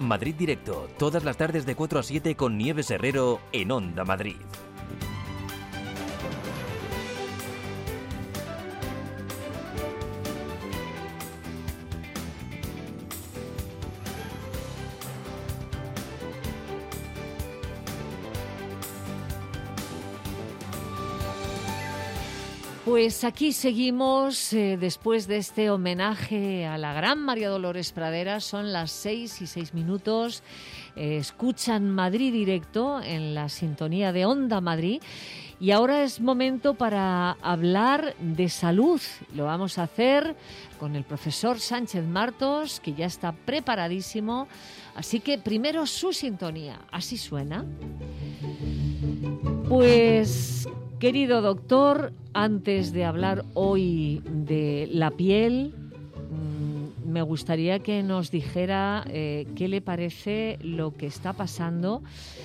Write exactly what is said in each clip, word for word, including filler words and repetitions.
Madrid Directo, todas las tardes de cuatro a siete con Nieves Herrero en Onda Madrid. Pues aquí seguimos eh, después de este homenaje a la gran María Dolores Pradera. Son las seis y seis minutos. Eh, escuchan Madrid Directo en la sintonía de Onda Madrid. Y ahora es momento para hablar de salud. Lo vamos a hacer con el profesor Sánchez Martos, que ya está preparadísimo. Así que primero su sintonía. Así suena. Pues, querido doctor, antes de hablar hoy de la piel, mmm, me gustaría que nos dijera eh, qué le parece lo que está pasando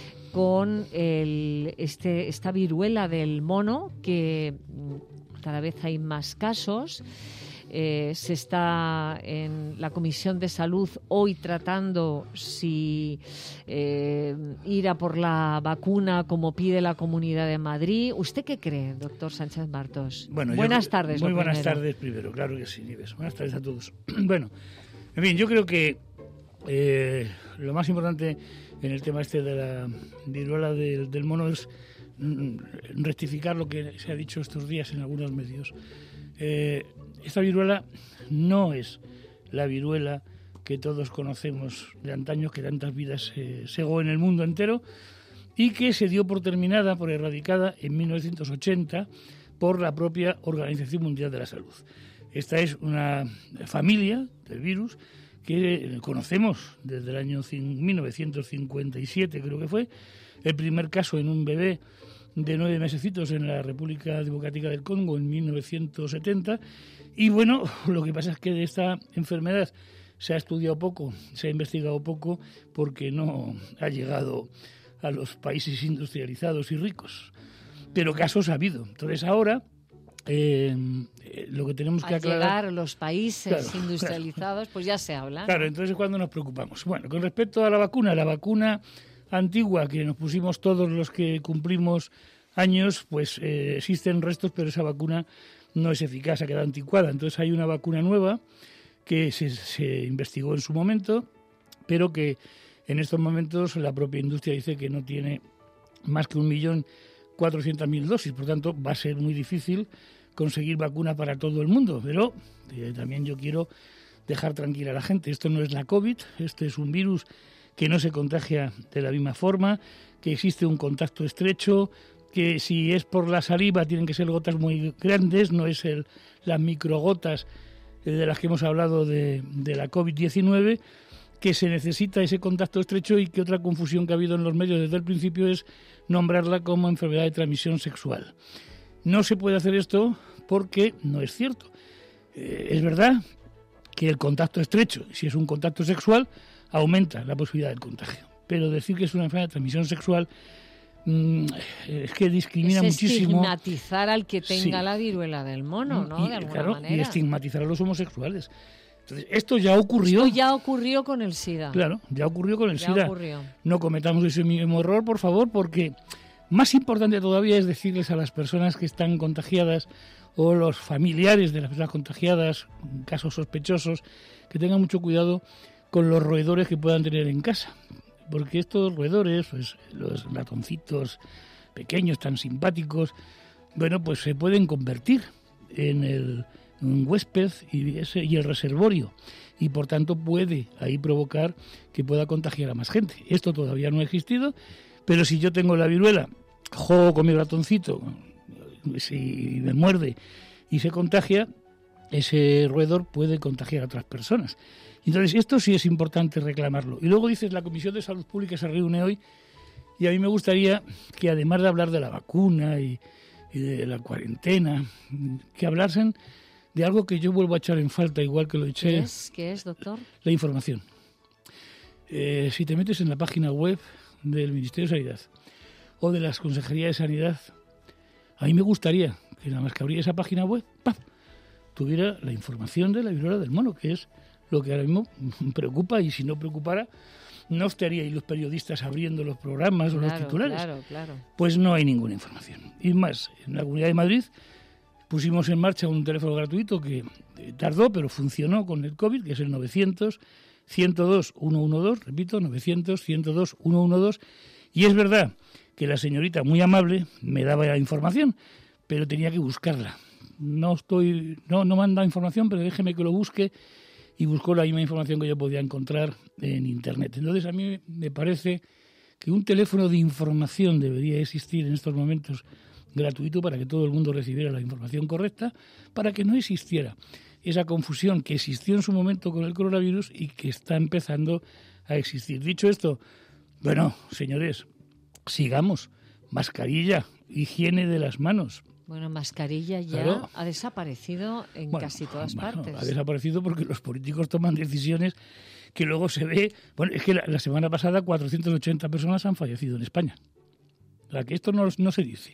con el, este, esta viruela del mono, que cada vez hay más casos. Eh, se está en la Comisión de Salud hoy tratando si eh, ir a por la vacuna como pide la Comunidad de Madrid. ¿Usted qué cree, doctor Sánchez Martos? Bueno, buenas yo, tardes. Muy buenas primero. tardes primero, claro que sí, Nieves. Buenas tardes a todos. Bueno, en fin, yo creo que eh, lo más importante en el tema este de la viruela del, del mono es rectificar lo que se ha dicho estos días en algunos medios. Eh, esta viruela no es la viruela que todos conocemos de antaño, que tantas vidas eh, segó en el mundo entero y que se dio por terminada, por erradicada en mil novecientos ochenta por la propia Organización Mundial de la Salud. Esta es una familia del virus que conocemos desde el año mil novecientos cincuenta y siete, creo que fue, el primer caso en un bebé de nueve mesecitos en la República Democrática del Congo en mil novecientos setenta. Y bueno, lo que pasa es que de esta enfermedad se ha estudiado poco, se ha investigado poco, porque no ha llegado a los países industrializados y ricos. Pero casos ha habido. Entonces ahora eh, lo que tenemos que Al aclarar... llegar a los países Claro, industrializados, claro. pues ya se habla. Claro, entonces es cuando nos preocupamos. Bueno, con respecto a la vacuna, la vacuna antigua que nos pusimos todos los que cumplimos años, pues eh, existen restos, pero esa vacuna no es eficaz, ha quedado anticuada. Entonces hay una vacuna nueva que se, se investigó en su momento, pero que en estos momentos la propia industria dice que no tiene más que un millón cuatrocientas mil dosis. Por tanto, va a ser muy difícil conseguir vacuna para todo el mundo. Pero eh, también yo quiero dejar tranquila a la gente. Esto no es la COVID, este es un virus que no se contagia de la misma forma, que existe un contacto estrecho, que si es por la saliva tienen que ser gotas muy grandes, no es el, las microgotas de las que hemos hablado de, de la COVID diecinueve, que se necesita ese contacto estrecho y que otra confusión que ha habido en los medios desde el principio es nombrarla como enfermedad de transmisión sexual. No se puede hacer esto porque no es cierto. Eh, es verdad que el contacto estrecho, si es un contacto sexual, aumenta la posibilidad del contagio. Pero decir que es una enfermedad de transmisión sexual mmm, es que discrimina es muchísimo. Estigmatizar al que tenga Sí. la viruela del mono, ¿no? Y, de alguna claro, manera. y estigmatizar a los homosexuales. Entonces, esto ya ocurrió. Esto ya ocurrió con el SIDA. Claro, ya ocurrió con el Ya SIDA. ocurrió. No cometamos ese mismo error, por favor, porque más importante todavía es decirles a las personas que están contagiadas o los familiares de las personas contagiadas, casos sospechosos, que tengan mucho cuidado con los roedores que puedan tener en casa. Porque estos roedores, pues los ratoncitos pequeños, tan simpáticos, bueno, pues se pueden convertir en el un huésped y, ese, y el reservorio, y por tanto puede ahí provocar que pueda contagiar a más gente. Esto todavía no ha existido, pero si yo tengo la viruela, juego con mi ratoncito, si me muerde y se contagia, ese roedor puede contagiar a otras personas. Entonces esto sí es importante reclamarlo. Y luego dices, la Comisión de Salud Pública se reúne hoy, y a mí me gustaría que, además de hablar de la vacuna y, y de la cuarentena, que hablasen de algo que yo vuelvo a echar en falta, igual que lo eché. ¿Qué es, ¿Qué es, doctor? La información. Eh, si te metes en la página web del Ministerio de Sanidad o de las Consejerías de Sanidad, a mí me gustaría que nada más que abrir esa página web, ¡paf!, tuviera la información de la viruela del mono, que es lo que ahora mismo preocupa, y si no preocupara, no estaríais los periodistas abriendo los programas claro, o los titulares. Claro, claro. Pues no hay ninguna información. Y más, en la Comunidad de Madrid pusimos en marcha un teléfono gratuito que tardó, pero funcionó con el COVID, que es el novecientos, ciento dos, ciento doce, repito, novecientos, ciento dos, ciento doce, y es verdad que la señorita, muy amable, me daba la información, pero tenía que buscarla. No estoy, no, no me han dado información, pero déjeme que lo busque, y buscó la misma información que yo podía encontrar en Internet. Entonces, a mí me parece que un teléfono de información debería existir en estos momentos gratuito para que todo el mundo recibiera la información correcta, para que no existiera esa confusión que existió en su momento con el coronavirus y que está empezando a existir. Dicho esto, bueno, señores, sigamos. Mascarilla, higiene de las manos. Bueno, mascarilla ya Claro. ha desaparecido en Bueno, casi todas bueno, partes. Ha desaparecido porque los políticos toman decisiones que luego se ve... Bueno, es que la, la semana pasada cuatrocientas ochenta personas han fallecido en España. O sea, que esto no, no se dice.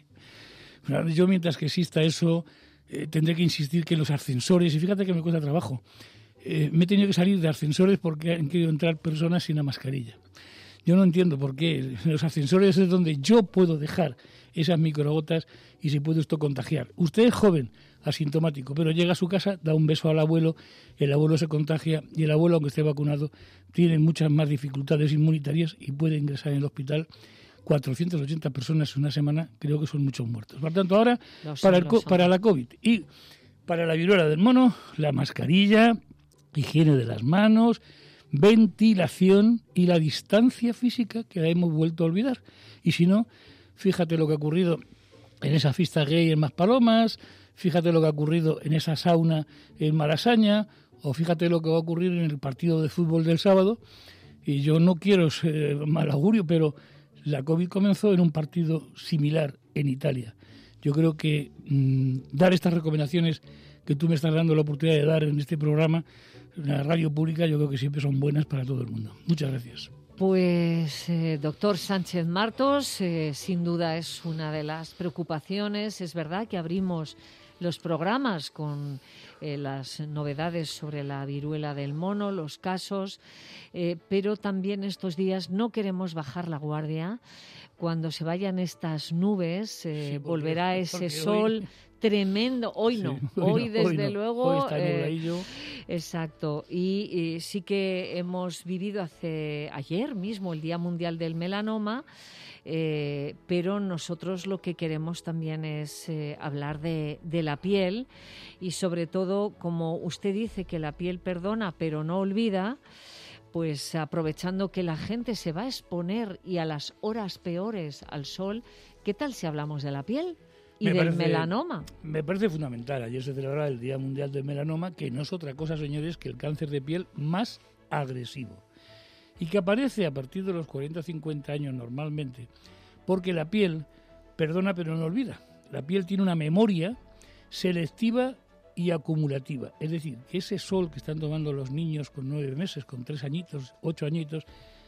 Yo, mientras que exista eso, eh, tendré que insistir que los ascensores, y fíjate que me cuesta trabajo, eh, me he tenido que salir de ascensores porque han querido entrar personas sin la mascarilla. Yo no entiendo por qué. En los ascensores es donde yo puedo dejar esas microgotas y se puede esto contagiar. Usted es joven, asintomático, pero llega a su casa, da un beso al abuelo, el abuelo se contagia y el abuelo, aunque esté vacunado, tiene muchas más dificultades inmunitarias y puede ingresar en el hospital. cuatrocientas ochenta personas en una semana, creo que son muchos muertos. Por tanto, ahora, Lo son, para, el, lo co- son. para la COVID y para la viruela del mono, la mascarilla, higiene de las manos, ventilación y la distancia física, que la hemos vuelto a olvidar. Y si no, fíjate lo que ha ocurrido en esa fiesta gay en Maspalomas, fíjate lo que ha ocurrido en esa sauna en Malasaña, o fíjate lo que va a ocurrir en el partido de fútbol del sábado. Y yo no quiero ser mal augurio, pero la COVID comenzó en un partido similar en Italia. Yo creo que mmm, dar estas recomendaciones que tú me estás dando la oportunidad de dar en este programa, en la radio pública, yo creo que siempre son buenas para todo el mundo. Muchas gracias. Pues, eh, doctor Sánchez Martos, eh, sin duda es una de las preocupaciones. Es verdad que abrimos los programas con eh, las novedades sobre la viruela del mono, los casos, eh, pero también estos días no queremos bajar la guardia. Cuando se vayan estas nubes, eh, Sí, porque- volverá ese porque sol hoy- tremendo. Hoy Sí, no, hoy hoy no, desde hoy no. luego... Hoy está eh, nubladillo. Exacto, y, y sí que hemos vivido hace ayer mismo el Día Mundial del Melanoma, eh, pero nosotros lo que queremos también es eh, hablar de, de la piel y sobre todo, como usted dice que la piel perdona pero no olvida, pues aprovechando que la gente se va a exponer y a las horas peores al sol, ¿qué tal si hablamos de la piel y Me del parece- melanoma? Me parece fundamental. Ayer se celebraba el Día Mundial del Melanoma, que no es otra cosa, señores, que el cáncer de piel más agresivo. Y que aparece a partir de los cuarenta a cincuenta años normalmente, porque la piel perdona pero no olvida. La piel tiene una memoria selectiva y acumulativa. Es decir, que ese sol que están tomando los niños con nueve meses, con tres añitos, ocho añitos,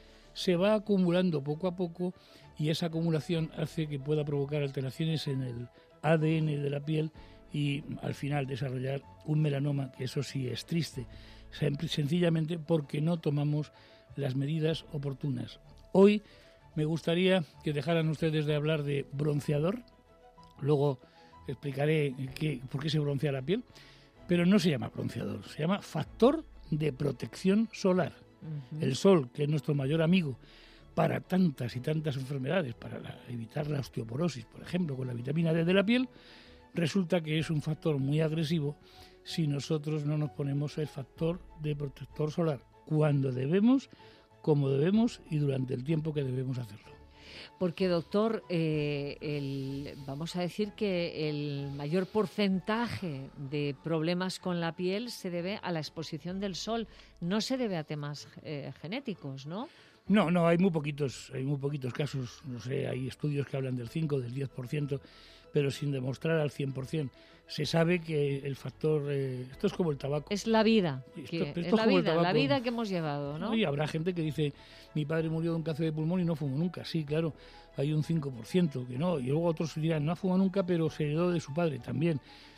se va acumulando poco a poco y esa acumulación hace que pueda provocar alteraciones en el A D N de la piel y al final desarrollar un melanoma, que eso sí es triste, Sen- sencillamente porque no tomamos las medidas oportunas. Hoy me gustaría que dejaran ustedes de hablar de bronceador, luego explicaré qué, por qué se broncea la piel, pero no se llama bronceador, se llama factor de protección solar. Ujú. El sol, que es nuestro mayor amigo para tantas y tantas enfermedades, para la- evitar la osteoporosis, por ejemplo, con la vitamina D de la piel, resulta que es un factor muy agresivo si nosotros no nos ponemos el factor de protector solar cuando debemos, como debemos y durante el tiempo que debemos hacerlo. Porque, doctor, eh, el- vamos a decir que el mayor porcentaje de problemas con la piel se debe a la exposición del sol, no se debe a temas eh, genéticos, ¿no? No, no, hay muy poquitos, hay muy poquitos casos, no sé, hay estudios que hablan del cinco, del diez por ciento, pero sin demostrar al cien por ciento. Se sabe que el factor, eh, esto es como el tabaco. Es la vida, Esto- que- esto es es la como el vida, la tabaco. vida que hemos llevado, ¿no? Y habrá gente que dice, mi padre murió de un cáncer de pulmón y no fumó nunca. Sí, claro, hay un cinco por ciento que no. Y luego otros dirán, no ha fumado nunca, pero se heredó de su padre también.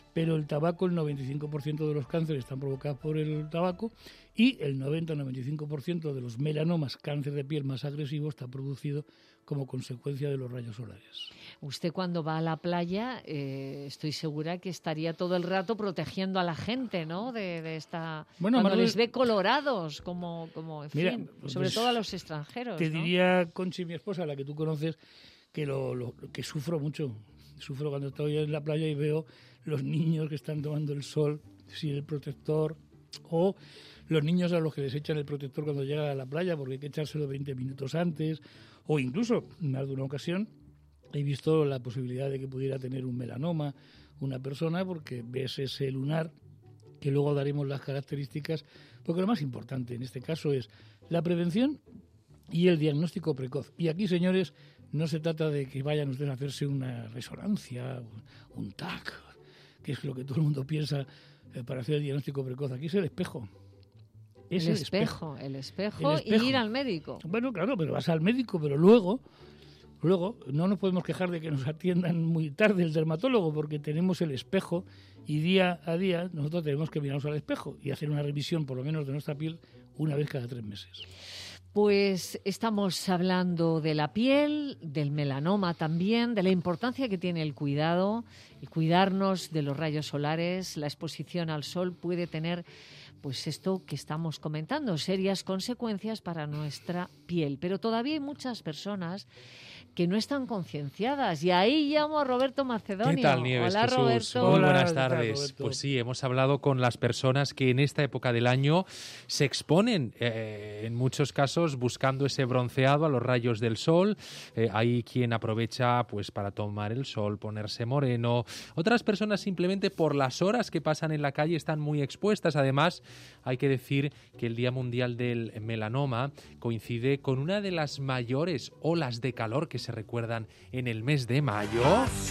pero el tabaco, el noventa y cinco por ciento de los cánceres están provocados por el tabaco y el noventa a noventa y cinco por ciento de los melanomas, cáncer de piel más agresivo, está producido como consecuencia de los rayos solares. Usted cuando va a la playa, eh, estoy segura que estaría todo el rato protegiendo a la gente, ¿no? De, de esta bueno, cuando Manuel, les ve colorados, como, como en mira, fin, pues, sobre todo a los extranjeros. Te ¿no? diría, Conchi, mi esposa, la que tú conoces, que lo, lo que sufro mucho. Sufro cuando estoy en la playa y veo los niños que están tomando el sol sin el protector, o los niños a los que les echan el protector cuando llegan a la playa porque hay que echárselo veinte minutos antes, o incluso, en más de una ocasión, he visto la posibilidad de que pudiera tener un melanoma una persona porque ves ese lunar, que luego daremos las características, porque lo más importante en este caso es la prevención y el diagnóstico precoz. Y aquí, señores, no se trata de que vayan ustedes a hacerse una resonancia, un T A C, que es lo que todo el mundo piensa eh, para hacer el diagnóstico precoz. Aquí es el espejo. Es el, el espejo, espejo, el espejo, el espejo. Y ir al médico. Bueno, claro, pero vas al médico, pero luego, luego no nos podemos quejar de que nos atiendan muy tarde el dermatólogo, porque tenemos el espejo y día a día nosotros tenemos que mirarnos al espejo y hacer una revisión, por lo menos, de nuestra piel una vez cada tres meses. Pues estamos hablando de la piel, del melanoma también, de la importancia que tiene el cuidado, el cuidarnos de los rayos solares. La exposición al sol puede tener, pues esto que estamos comentando, serias consecuencias para nuestra piel. Pero todavía hay muchas personas que no están concienciadas. Y ahí llamo a Roberto Macedonio. ¿Qué tal, Nieves? Hola, Jesús. Roberto. Muy Hola, buenas ¿qué tal, tardes. Roberto? Pues sí, hemos hablado con las personas que en esta época del año se exponen, eh, en muchos casos, buscando ese bronceado a los rayos del sol. Eh, hay quien aprovecha pues para tomar el sol, ponerse moreno. Otras personas simplemente por las horas que pasan en la calle están muy expuestas. Además, hay que decir que el Día Mundial del Melanoma coincide con una de las mayores olas de calor que se recuerdan en el mes de mayo.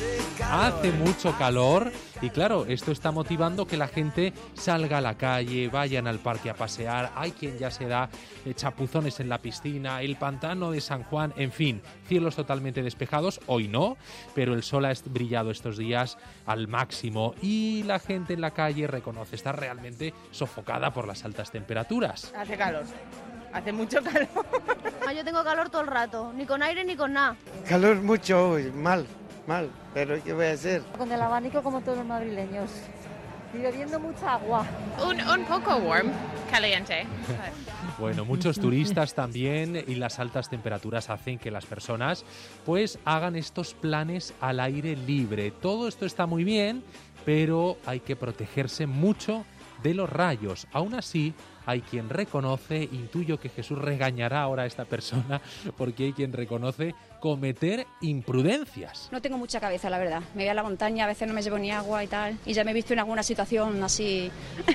Hace mucho calor y claro, esto está motivando que la gente salga a la calle, vayan al parque a pasear. Hay quien ya se da eh, chapuzones en la piscina, el pantano de San Juan, en fin, cielos totalmente despejados. Hoy no, pero el sol ha brillado estos días al máximo y la gente en la calle reconoce estar realmente sofocada por las altas temperaturas. Hace calor, hace mucho calor. Yo tengo calor todo el rato, ni con aire ni con nada. Calor mucho hoy, mal, mal, pero ¿qué voy a hacer? Con el abanico como todos los madrileños y bebiendo mucha agua. Un, un poco warm, caliente. Bueno, muchos turistas también y las altas temperaturas hacen que las personas pues hagan estos planes al aire libre. Todo esto está muy bien, pero hay que protegerse mucho de los rayos. Aún así, hay quien reconoce, intuyo que Jesús regañará ahora a esta persona, porque hay quien reconoce cometer imprudencias. No tengo mucha cabeza, la verdad. Me voy a la montaña, a veces no me llevo ni agua y tal, y ya me he visto en alguna situación así.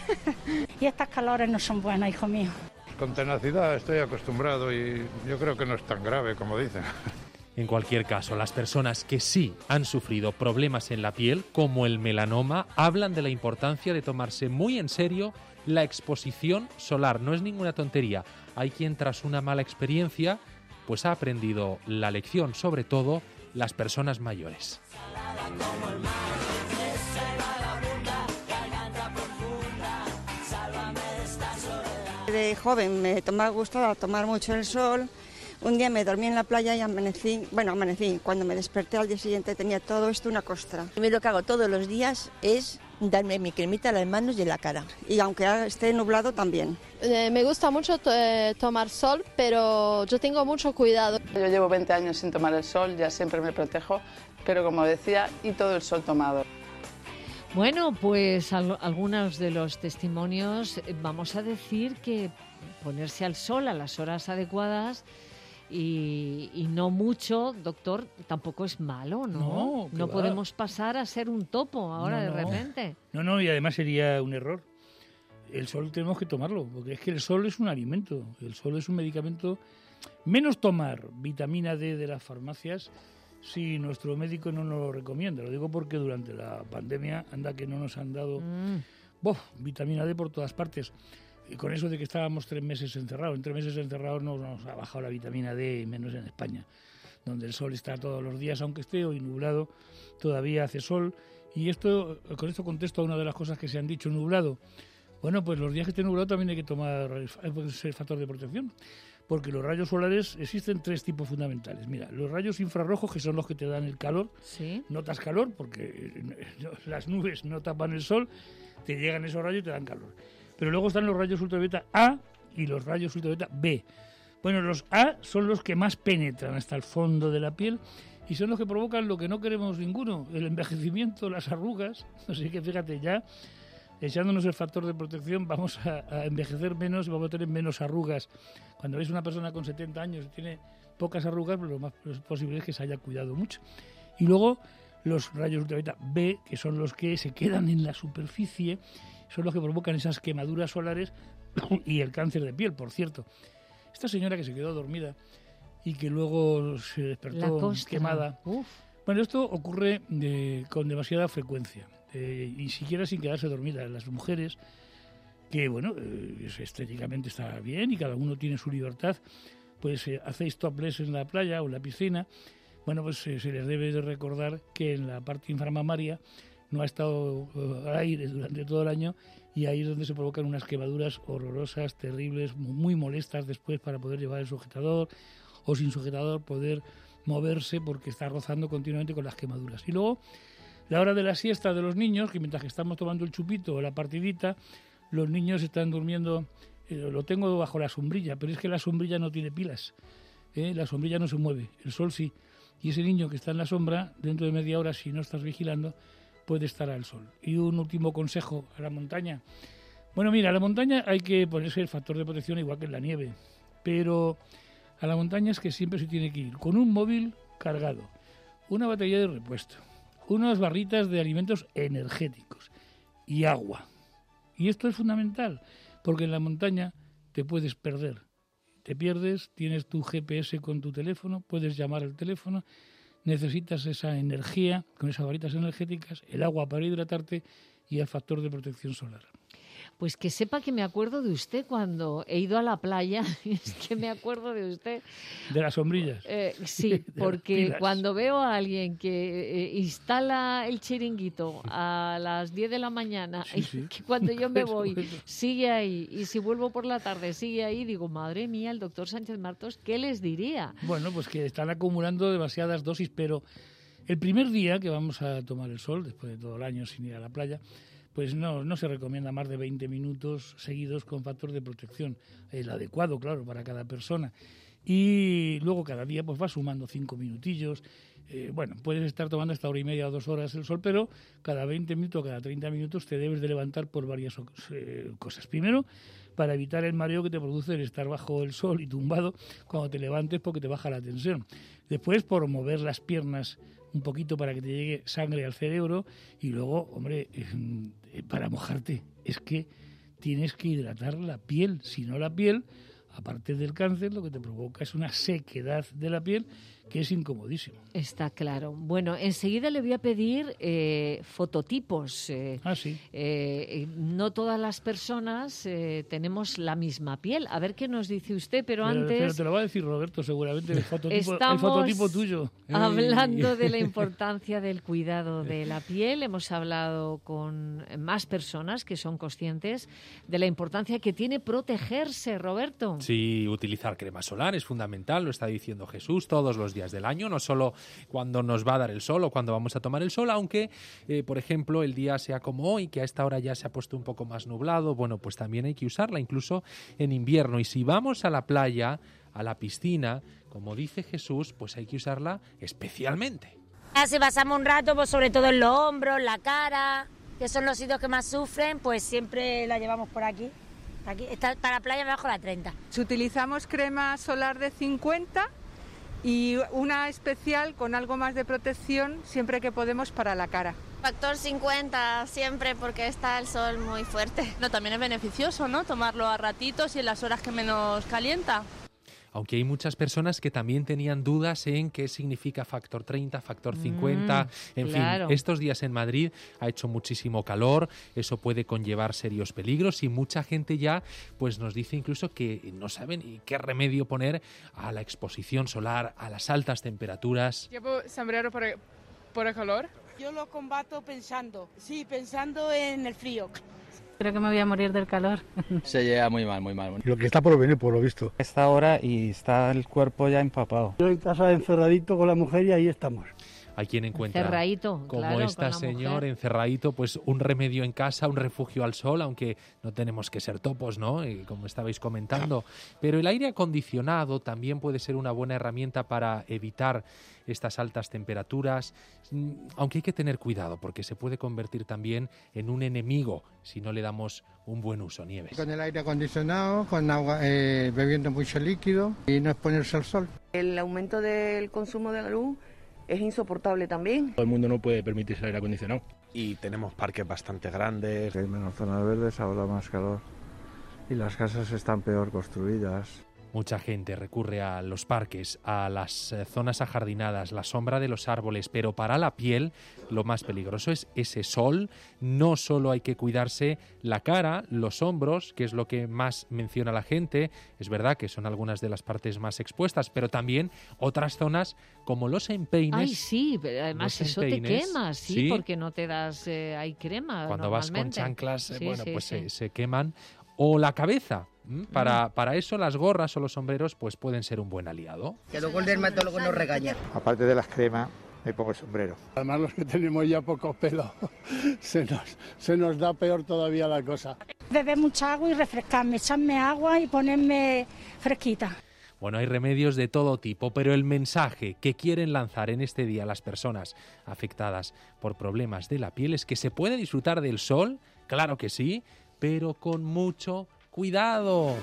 Y estas calores no son buenas, hijo mío. Con tenacidad estoy acostumbrado y yo creo que no es tan grave como dicen. En cualquier caso, las personas que sí han sufrido problemas en la piel, como el melanoma, hablan de la importancia de tomarse muy en serio la exposición solar. No es ninguna tontería. Hay quien tras una mala experiencia pues ha aprendido la lección, sobre todo las personas mayores. De joven me tomaba gustaba tomar mucho el sol. Un día me dormí en la playa y amanecí, bueno, amanecí, cuando me desperté al día siguiente tenía todo esto una costra. Lo primero que hago todos los días es darme mi cremita a las manos y en la cara. Y aunque esté nublado también. Eh, me gusta mucho eh, tomar sol, pero yo tengo mucho cuidado. Yo llevo veinte años sin tomar el sol, ya siempre me protejo, pero como decía, y todo el sol tomado. Bueno, pues al, algunos de los testimonios, vamos a decir que ponerse al sol a las horas adecuadas y, y no mucho, doctor, tampoco es malo, ¿no? No, no va. podemos pasar a ser un topo ahora No, de no. repente. No, no, y además sería un error. El sol tenemos que tomarlo, porque es que el sol es un alimento, el sol es un medicamento. Menos tomar vitamina D de las farmacias si nuestro médico no nos lo recomienda. Lo digo porque durante la pandemia, anda que no nos han dado Mm. ¡bof! Vitamina D por todas partes. Y con eso de que estábamos tres meses encerrados, en tres meses encerrados nos, nos ha bajado la vitamina D, y menos en España, donde el sol está todos los días, aunque esté hoy nublado, todavía hace sol Y esto, con esto contesto a una de las cosas que se han dicho, nublado. Bueno, pues los días que esté nublado también hay que tomar ese factor de protección, porque los rayos solares existen tres tipos fundamentales. Mira, los rayos infrarrojos, que son los que te dan el calor, ¿sí? Notas calor porque las nubes no tapan el sol, te llegan esos rayos y te dan calor. Pero luego están los rayos ultravioleta A y los rayos ultravioleta B. Bueno, los A son los que más penetran hasta el fondo de la piel y son los que provocan lo que no queremos ninguno, el envejecimiento, las arrugas. Así que fíjate, ya echándonos el factor de protección vamos a, a envejecer menos y vamos a tener menos arrugas. Cuando ves una persona con setenta años y tiene pocas arrugas, pues lo más posible es que se haya cuidado mucho. Y luego los rayos ultravioleta B, que son los que se quedan en la superficie, son los que provocan esas quemaduras solares y el cáncer de piel, por cierto. Esta señora que se quedó dormida y que luego se despertó quemada. Uf. Bueno, esto ocurre de, con demasiada frecuencia eh, y siquiera sin quedarse dormida. Las mujeres, que bueno, eh, estéticamente está bien y cada uno tiene su libertad, pues eh, hacéis topless en la playa o en la piscina, bueno, pues eh, se les debe de recordar que en la parte inframamaria no ha estado uh, al aire durante todo el año y ahí es donde se provocan unas quemaduras horrorosas, terribles, muy molestas después para poder llevar el sujetador o sin sujetador poder moverse porque está rozando continuamente con las quemaduras. Y luego, la hora de la siesta de los niños, que mientras que estamos tomando el chupito o la partidita, los niños están durmiendo, eh, lo tengo bajo la sombrilla, pero es que la sombrilla no tiene pilas, ¿eh? La sombrilla no se mueve, el sol sí. Y ese niño que está en la sombra, dentro de media hora, si no estás vigilando, puede estar al sol. Y un último consejo a la montaña. Bueno, mira, a la montaña hay que ponerse el factor de protección igual que en la nieve, pero a la montaña es que siempre se tiene que ir con un móvil cargado, una batería de repuesto, unas barritas de alimentos energéticos y agua. Y esto es fundamental, porque en la montaña te puedes perder. Te pierdes, tienes tu G P S con tu teléfono, puedes llamar al teléfono, necesitas esa energía con esas varitas energéticas, el agua para hidratarte y el factor de protección solar. Pues que sepa que me acuerdo de usted cuando he ido a la playa, es que me acuerdo de usted. De las sombrillas. Eh, sí, porque cuando veo a alguien que eh, instala el chiringuito a las diez de la mañana sí, sí. y que cuando yo me voy eso, eso. sigue ahí y si vuelvo por la tarde sigue ahí, digo, madre mía, el doctor Sánchez Martos, ¿qué les diría? Bueno, pues que están acumulando demasiadas dosis, pero el primer día que vamos a tomar el sol, después de todo el año sin ir a la playa, pues no, no se recomienda más de veinte minutos seguidos con factor de protección, el adecuado, claro, para cada persona. Y luego cada día pues vas sumando cinco minutillos. Eh, bueno, puedes estar tomando hasta hora y media o dos horas el sol, pero cada veinte minutos o cada treinta minutos te debes de levantar por varias eh, cosas. Primero, para evitar el mareo que te produce el estar bajo el sol y tumbado cuando te levantes porque te baja la tensión. Después, por mover las piernas un poquito para que te llegue sangre al cerebro y luego, hombre, eh, para mojarte, es que tienes que hidratar la piel, si no la piel, aparte del cáncer, lo que te provoca es una sequedad de la piel que es incomodísimo. Está claro. Bueno, enseguida le voy a pedir eh, fototipos. Eh, ah, sí. Eh, no todas las personas eh, tenemos la misma piel. A ver qué nos dice usted, pero, pero antes... Pero te lo va a decir Roberto seguramente, el fototipo, el fototipo tuyo. Hablando de la importancia del cuidado de la piel, hemos hablado con más personas que son conscientes de la importancia que tiene protegerse, Roberto. Sí, utilizar crema solar es fundamental, lo está diciendo Jesús, todos los días del año, no solo cuando nos va a dar el sol o cuando vamos a tomar el sol, aunque, eh, por ejemplo, el día sea como hoy, que a esta hora ya se ha puesto un poco más nublado, bueno, pues también hay que usarla, incluso en invierno. Y si vamos a la playa, a la piscina, como dice Jesús, pues hay que usarla especialmente. Si pasamos un rato, pues sobre todo en los hombros, la cara, que son los sitios que más sufren, pues siempre la llevamos por aquí. Aquí está, para la playa me bajo la treinta. Utilizamos crema solar de cincuenta y una especial con algo más de protección siempre que podemos para la cara. Factor cincuenta siempre porque está el sol muy fuerte. No, también es beneficioso, ¿no? Tomarlo a ratitos y en las horas que menos calienta. Aunque hay muchas personas que también tenían dudas en qué significa factor treinta, factor cincuenta, mm, en claro. fin, estos días en Madrid ha hecho muchísimo calor, eso puede conllevar serios peligros y mucha gente ya pues nos dice incluso que no saben qué remedio poner a la exposición solar, a las altas temperaturas. ¿Llevo sombrero por el, por el calor? Yo lo combato pensando, sí, pensando en el frío. Creo que me voy a morir del calor. Se lleva muy mal, muy mal. Lo que está por venir, por lo visto. Esta hora y está el cuerpo ya empapado. Yo en casa encerradito con la mujer y ahí estamos. Hay quien encuentra, encerradito, como claro, esta con la señor, mujer. encerradito, pues un remedio en casa, un refugio al sol, aunque no tenemos que ser topos, ¿no? Y como estabais comentando. Pero el aire acondicionado también puede ser una buena herramienta para evitar estas altas temperaturas, aunque hay que tener cuidado porque se puede convertir también en un enemigo si no le damos un buen uso. Nieves. Con el aire acondicionado, con agua, eh, bebiendo mucho líquido y no exponerse al sol. El aumento del consumo de la luz es insoportable también. Todo el mundo no puede permitirse el aire acondicionado. Y tenemos parques bastante grandes. Hay menos zonas verdes, habrá más calor. Y las casas están peor construidas. Mucha gente recurre a los parques, a las eh, zonas ajardinadas, la sombra de los árboles, pero para la piel lo más peligroso es ese sol. No solo hay que cuidarse la cara, los hombros, que es lo que más menciona la gente. Es verdad que son algunas de las partes más expuestas, pero también otras zonas como los empeines. Ay, sí, pero además Los eso empeines, te quema, sí, sí. porque no te das, eh, hay crema Cuando vas con normalmente. chanclas, eh, Sí, bueno, sí, pues sí. Se, se queman. O la cabeza. ¿m? Para, para eso las gorras o los sombreros pues pueden ser un buen aliado. Que luego el dermatólogo nos regaña. Aparte de las cremas, me pongo el sombrero. Además los que tenemos ya poco pelo, se nos, se nos da peor todavía la cosa. Beber mucha agua y refrescarme, echarme agua y ponerme fresquita. Bueno, hay remedios de todo tipo, pero el mensaje que quieren lanzar en este día las personas afectadas por problemas de la piel es que se puede disfrutar del sol, claro que sí, pero con mucho cuidado.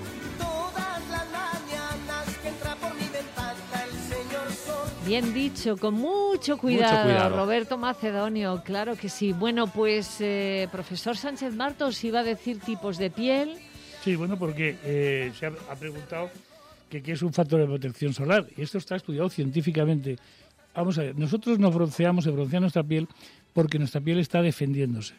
Bien dicho, con mucho cuidado, Mucho cuidado. Roberto Macedonio, claro que sí. Bueno, pues eh, profesor Sánchez Martos iba a decir tipos de piel. Sí, bueno, porque eh, se ha, ha preguntado que qué es un factor de protección solar, y esto está estudiado científicamente. Vamos a ver, nosotros nos bronceamos, se broncea nuestra piel porque nuestra piel está defendiéndose.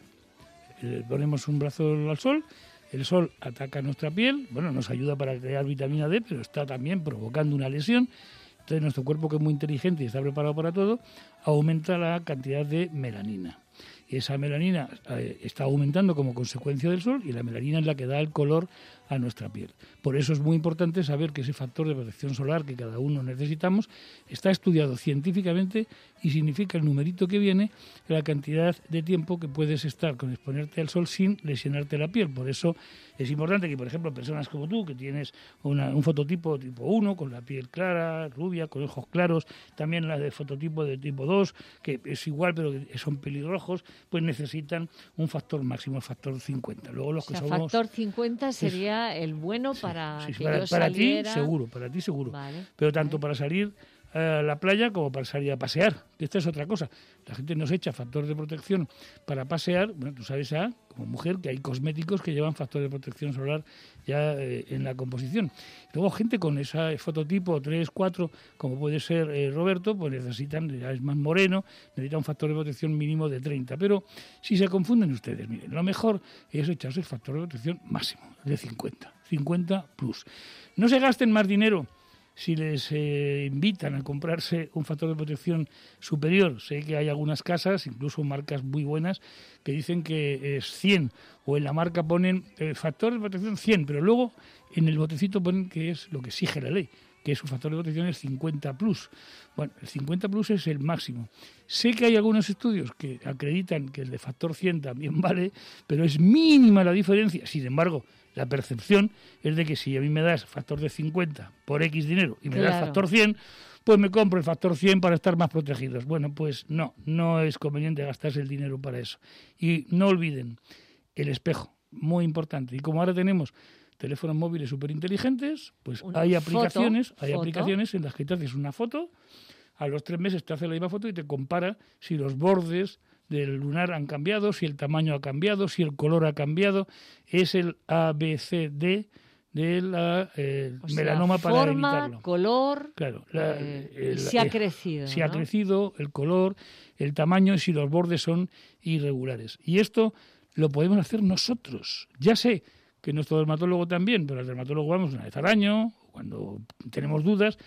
Eh, ponemos un brazo al sol, el sol ataca nuestra piel, bueno, nos ayuda para crear vitamina D, pero está también provocando una lesión. Entonces nuestro cuerpo, que es muy inteligente y está preparado para todo, aumenta la cantidad de melanina. Y esa melanina eh, está aumentando como consecuencia del sol, y la melanina es la que da el color a nuestra piel. Por eso es muy importante saber que ese factor de protección solar que cada uno necesitamos está estudiado científicamente y significa el numerito que viene la cantidad de tiempo que puedes estar con exponerte al sol sin lesionarte la piel. Por eso es importante que, por ejemplo, personas como tú, que tienes una, un fototipo tipo uno, con la piel clara, rubia, con ojos claros, también la de fototipo de tipo dos, que es igual pero que son pelirrojos, pues necesitan un factor máximo, el factor cincuenta. Luego los O sea, que somos... factor cincuenta sería el bueno para Sí, sí, que para, yo para saliera... ti seguro, para ti seguro. Vale, Pero tanto para salir a la playa como para salir a pasear, que esta es otra cosa. La gente nos echa factor de protección para pasear. Bueno, tú sabes ya, como mujer, que hay cosméticos que llevan factor de protección solar ya eh, en la composición. Luego gente con ese fototipo tres, cuatro, como puede ser eh, Roberto, pues necesitan, ya es más moreno, necesita un factor de protección mínimo de treinta. Pero si se confunden ustedes, miren, lo mejor es echarse el factor de protección máximo, de cincuenta, cincuenta plus. No se gasten más dinero si les eh, invitan a comprarse un factor de protección superior. Sé que hay algunas casas, incluso marcas muy buenas, que dicen que es cien, o en la marca ponen eh, factor de protección cien, pero luego en el botecito ponen que es lo que exige la ley, que su factor de protección es cincuenta plus. Bueno, el cincuenta plus es el máximo. Sé que hay algunos estudios que acreditan que el de factor cien también vale, pero es mínima la diferencia. Sin embargo, la percepción es de que si a mí me das factor de cincuenta por X dinero y me Claro. das factor cien, pues me compro el factor cien para estar más protegidos. Bueno, pues no, no es conveniente gastarse el dinero para eso. Y no olviden el espejo, muy importante. Y como ahora tenemos teléfonos móviles súper inteligentes, pues Una hay foto, aplicaciones, hay foto. aplicaciones en las que te haces una foto, a los tres meses te hace la misma foto y te compara si los bordes del lunar han cambiado, si el tamaño ha cambiado, si el color ha cambiado. Es el A B C D del eh, O sea, melanoma para forma, evitarlo. color, Claro, la- eh, el- si ha eh, crecido, Si ha ¿no? crecido, el color, el tamaño y si los bordes son irregulares. Y esto lo podemos hacer nosotros. Ya sé que nuestro dermatólogo también, pero al dermatólogo vamos una vez al año, cuando tenemos dudas,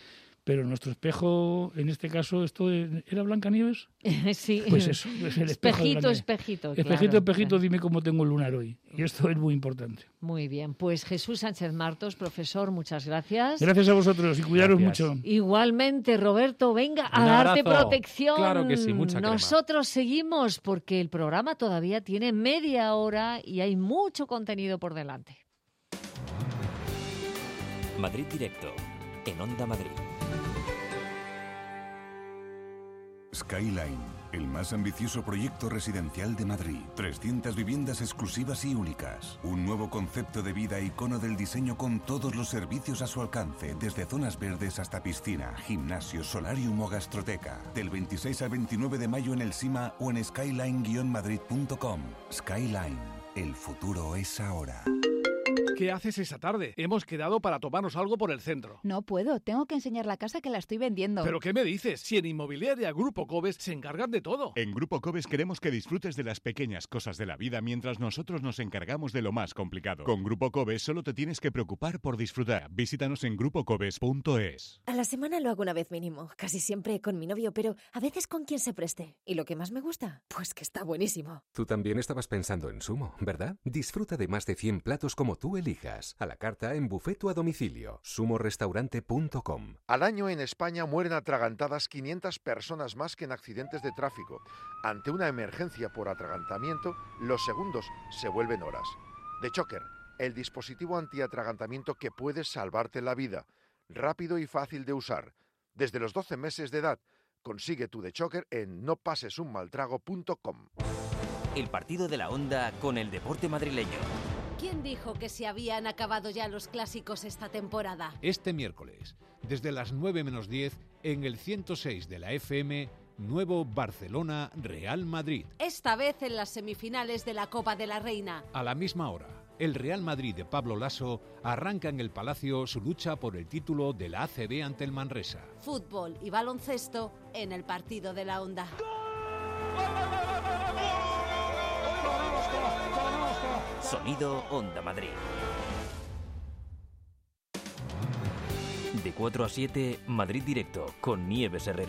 pero nuestro espejo, en este caso, ¿esto era Blancanieves? Sí. Pues eso, es el espejo espejito, espejito. Espejito, claro, espejito, claro. Dime cómo tengo el lunar hoy. Y esto es muy importante. Muy bien, pues Jesús Sánchez Martos, profesor, muchas gracias. Gracias a vosotros y cuidaros Gracias. mucho. Igualmente, Roberto, venga a Un darte abrazo. protección. Claro que sí, mucha crema. Nosotros seguimos porque el programa todavía tiene media hora y hay mucho contenido por delante. Madrid Directo, en Onda Madrid. Skyline, el más ambicioso proyecto residencial de Madrid. trescientas viviendas exclusivas y únicas. Un nuevo concepto de vida, icono del diseño con todos los servicios a su alcance, desde zonas verdes hasta piscina, gimnasio, solarium o gastroteca. Del veintiséis al veintinueve de mayo en el SIMA o en skyline guion madrid punto com. Skyline, el futuro es ahora. ¿Qué haces esa tarde? Hemos quedado para tomarnos algo por el centro. No puedo, tengo que enseñar la casa que la estoy vendiendo. ¿Pero qué me dices? Si en Inmobiliaria Grupo Cobes se encargan de todo. En Grupo Cobes queremos que disfrutes de las pequeñas cosas de la vida mientras nosotros nos encargamos de lo más complicado. Con Grupo Cobes solo te tienes que preocupar por disfrutar. Visítanos en grupo cobes punto es. A la semana lo hago una vez mínimo, casi siempre con mi novio, pero a veces con quien se preste. ¿Y lo que más me gusta? Pues que está buenísimo. Tú también estabas pensando en Sumo, ¿verdad? Disfruta de más de cien platos como tú elijas. A la carta, en buffet o a domicilio. sumo restaurante punto com. Al año en España mueren atragantadas quinientas personas más que en accidentes de tráfico. Ante una emergencia por atragantamiento, los segundos se vuelven horas. The Choker, el dispositivo antiatragantamiento que puede salvarte la vida. Rápido y fácil de usar. Desde los doce meses de edad, consigue tu The Choker en no pases un mal trago punto com. El partido de la Onda con el deporte madrileño. ¿Quién dijo que se habían acabado ya los clásicos esta temporada? Este miércoles, desde las nueve menos diez, en el ciento seis de la F M, nuevo Barcelona-Real Madrid. Esta vez en las semifinales de la Copa de la Reina. A la misma hora, el Real Madrid de Pablo Lasso arranca en el Palacio su lucha por el título de la A C B ante el Manresa. Fútbol y baloncesto en el partido de la Onda. Sonido Onda Madrid. De cuatro a siete, Madrid Directo, con Nieves Herrero.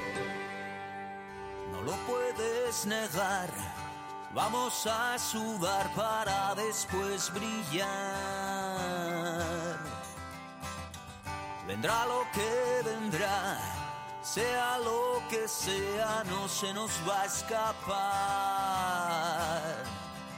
No lo puedes negar, vamos a sudar para después brillar. Vendrá lo que vendrá, sea lo que sea, no se nos va a escapar.